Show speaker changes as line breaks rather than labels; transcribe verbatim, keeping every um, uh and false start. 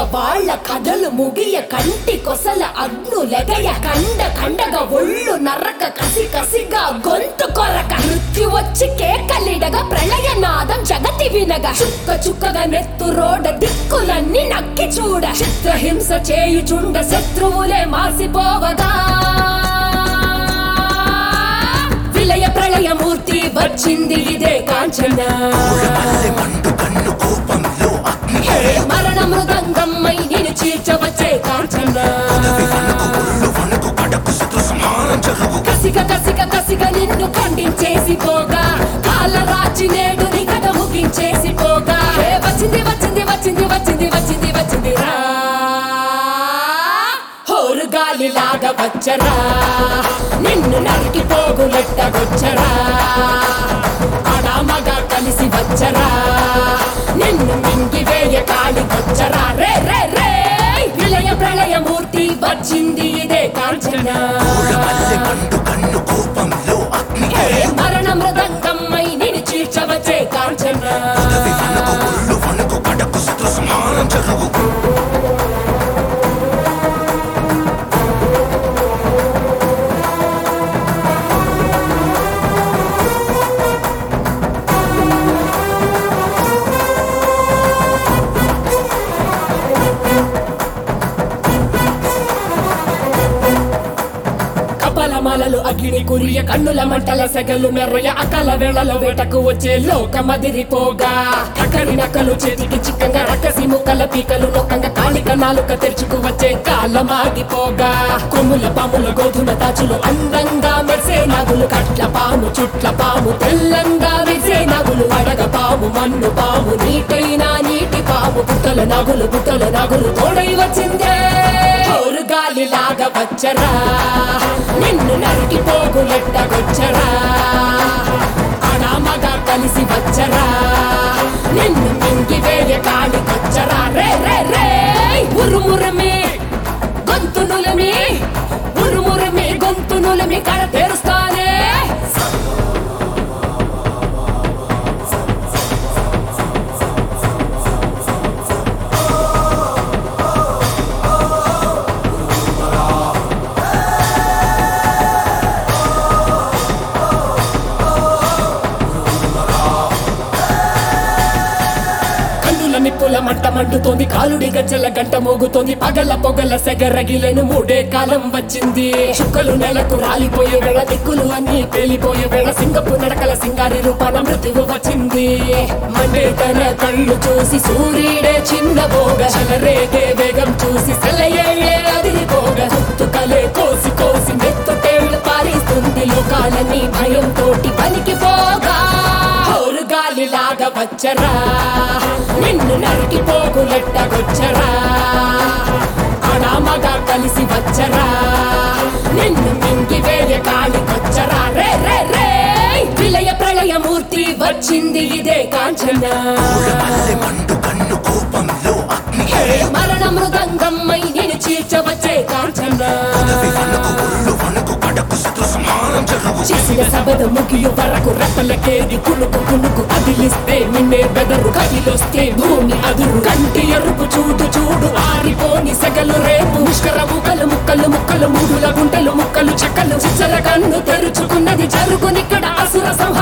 వాళ్ళ కథలు ముగియ కంటి కొసల అగ్ను లెగయ కండ కండగా ఒళ్ళు నరక కసి కసిగా గొంతు కొరక మృత్యు వచ్చి కేకలిడగా ప్రళయ నాదం జగతి వినగా చుక్క చుక్కగా నెత్తు రోడ దిక్కులన్నీ నక్కి చూడ చిత్రహింస చేయుచుండ శత్రువులే మాసిపోవగా విలయ ప్రళయమూర్తి వచ్చింది ఇదే కాంచన మరణ మృదంగమ్మై నేను చీల్చవచ్చే కాంచన కసిక కసిక కసిక నిన్ను ఖండించేసి పోగా కాలరాచి నేడు నీ కథ ముగించేసి పోగా వచ్చింది వచ్చింది వచ్చింది వచ్చింది వచ్చింది వచ్చింది రా హోరు గాలిలాగా వచ్చరా నిన్ను నరికి పోగులెట్టగొచ్చరా ఆడామగా కలిసి వచ్చరా నిన్ను మింగి వేయ కాళికొచ్చరా రే రే రే విలయ ప్రళయమూర్తి వచ్చింది ఇదే కాంచన మరణ మృదంగమ్మై నేను చీల్చవచ్చే కాంచన మాలలు అగ్ని కురియ కన్నుల మంటల సెగలు మెర్రయ అకల వేళలో వేటకు వచ్చే లోకమదిరిపోగా అక్కడి నక్కలు చేతికి చిక్కంగా రక్కసి ముక్కల పీకలు నొక్కంగా కాళిక నాలుక తెరుచుకు వచ్చే కాలమాగిపోగా కొమ్ముల పాముల గోధుమ తాచులు అందంగా మెరిసే నాగులు కట్ల పాము చుట్ల పాము తెల్లంగా మెరిసే నాగులు అడగ పాము మన్ను పాము నీటైనా నీటి పాము పుట్టల నాగులు పుట్టల నాగులు తోడై వచ్చిందే గాలిలాగా వచ్చరా నిన్ను నరికి పోగులెట్టగొచ్చరా ఆడామగా కలిసి వచ్చరా నిన్ను మింగి వేయ కాళికొచ్చరా రే రే రే ఉరుమురమే గొంతునులమి ఉరుమురమే గొంతునులమి కడ తెరుస్తానే నిప్పుల మంట మండుతోంది కాలుడి గజ్జల గంట మోగుతోంది పగల పొగల సెగరగిలేను మూడే కాలం వచ్చింది చుక్కలు నెలకు రాలిపోయే వేళ దిక్కులు అన్ని పేలిపోయే వేళ సింగపు నడకల సింగారి రూపాన మృత్యువు వచ్చింది మండే తన కళ్ళు చూసి సూర్యుడే చిన్నబోగ చలరేగే వేగం చూసి సెలయే అదిరిపోగ చుట్టుకలే కోసి కోసి మెత్తుటేళ్లు పారిస్తుంది లోకాలన్నీ భయం తోటి పనికిపోగా గాలిలాగా వచ్చరా నిన్ను నరికి పోగులెట్టగొచ్చరా ఆడామగా కలిసి వచ్చరా నిన్ను మింగి వేయ కాళికొచ్చరా రే రే రే విలయ ప్రళయమూర్తి వచ్చింది ఇదే కాంచన మరణ మృదంగమ్మై నేను చీల్చవచ్చే కాంచన చేసిన సబద ముగియు వరకు రెప్పలకేది కునుకు కునుకు అదిలిస్తే నిన్నే బెదరు కదిలొస్తే భూమి అదురు కంటి ఎరుపు చూడు చూడు ఆరిపోని సెగలు రేపు ముష్కర ముక్కలు ముక్కలు ముక్కలు మూడుల గుంటలు ముక్కలు చెక్కలు చిచ్చర కన్ను తెరుచుకున్నది జరుగునిక్కడ అసుర